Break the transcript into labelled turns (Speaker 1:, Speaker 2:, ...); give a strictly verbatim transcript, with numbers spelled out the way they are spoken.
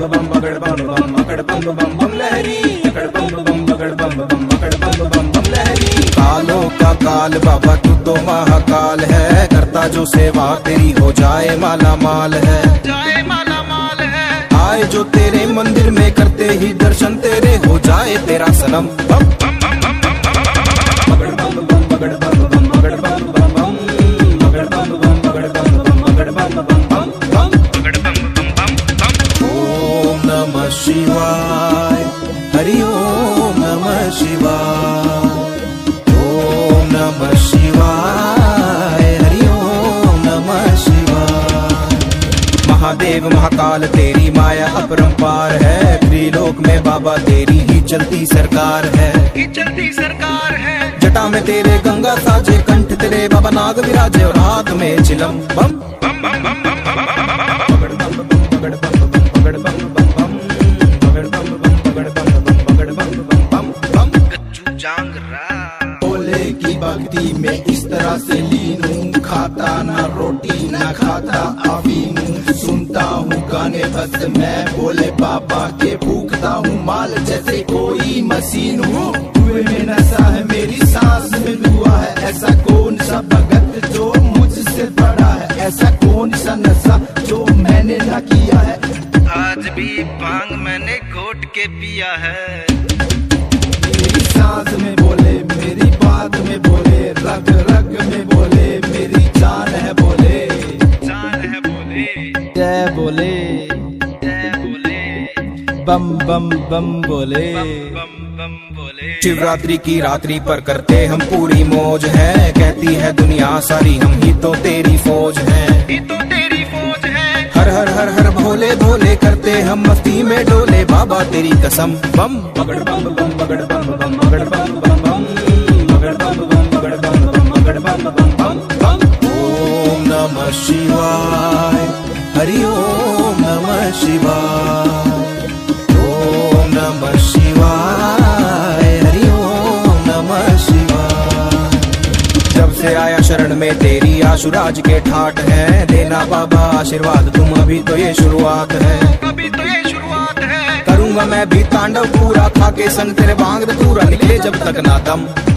Speaker 1: बम बगड़ बम बम मकड़ बम बम बम लहरी, अकड़ बम बम बगड़ बम बम मकड़ बम बम बम लहरी। कालों का काल बाबा तू तो महाकाल है, करता जो सेवा तेरी हो जाए माला माल है, जाए माला माल है। आए जो तेरे मंदिर में करते ही दर्शन तेरे हो जाए तेरा सनम। बम बम बम बम बम मकड़ बम बम बगड़ बम बम मकड़ बम बम बम मकड़ बम बम बगड़ बम बम मकड़ बम बम बम बम मकड़ बम बम बम बम। ओम नमः शिवाय, हरि ओम नमः शिवाय, ओम नमः शिवाय, हरि ओम नमः शिवाय। महादेव महाकाल तेरी माया अपरंपार है, त्रिलोक में बाबा तेरी ही चलती सरकार है, ही चलती सरकार है। जटा में तेरे गंगा साजे, कंठ तेरे बाबा नाग विराजे और हाथ में चिलम। बम बम बम बम बम बगड़ बम बम बगड़ बम बम बगड़ बम बम बम बगड़ बम बम बगड़ बम बम बगड़ बम बम बम बम। कच्चू जांगरा भोले की भक्ति में इस तरह से लीन हूँ, खाता ना रोटी ना खाता अफीम हूँ, सुनता हूँ गाने बस मैं भोले बाबा के, फूकता हूँ माल जैसे कोई मशीन हूँ। हुए में नशा है मेरी सांस में दुआ है, ऐसा कौन सा भगत जो मुझसे बड़ा है, ऐसा कौन सा नशा जो मैंने ना किया है। आज भी भांग मैंने घोट के पिया है। मेरी सांस में बोले, मेरी बात में बोले, रग रग में बोले, मेरी जान है बोले, जान है बोले। जय बोले, जय बोले, बम बम बम बोले, बम बम बोले। शिवरात्रि की रात्रि पर करते हम पूरी मौज है, कहती है दुनिया सारी हम ही तो तेरी फौज है, ही तो तेरी फौज है। हर हर हर हर भोले भोले करते हम मस्ती में डोले, बाबा तेरी कसम। बम बगड़ बम बम बगड़ बम बम बगड़ बम बम बम बगड़ बम बम बगड़ बम बम बगड़ बम बम बम बम। ओम नमः शिवाय, हरि ओम नमः शिवाय, ओम नमः शिवाय, हरि ओम नमः शिवाय। जब से आया शरण में तेरी आशुराज के ठाट है, देना बाबा आशीर्वाद तुम अभी तो ये शुरुआत है, अभी तो ये शुरुआत है। करूंगा मैं भी तांडव पूरा, खा के संग तेरे भांग धतूरा, निकले जब तक ना दम।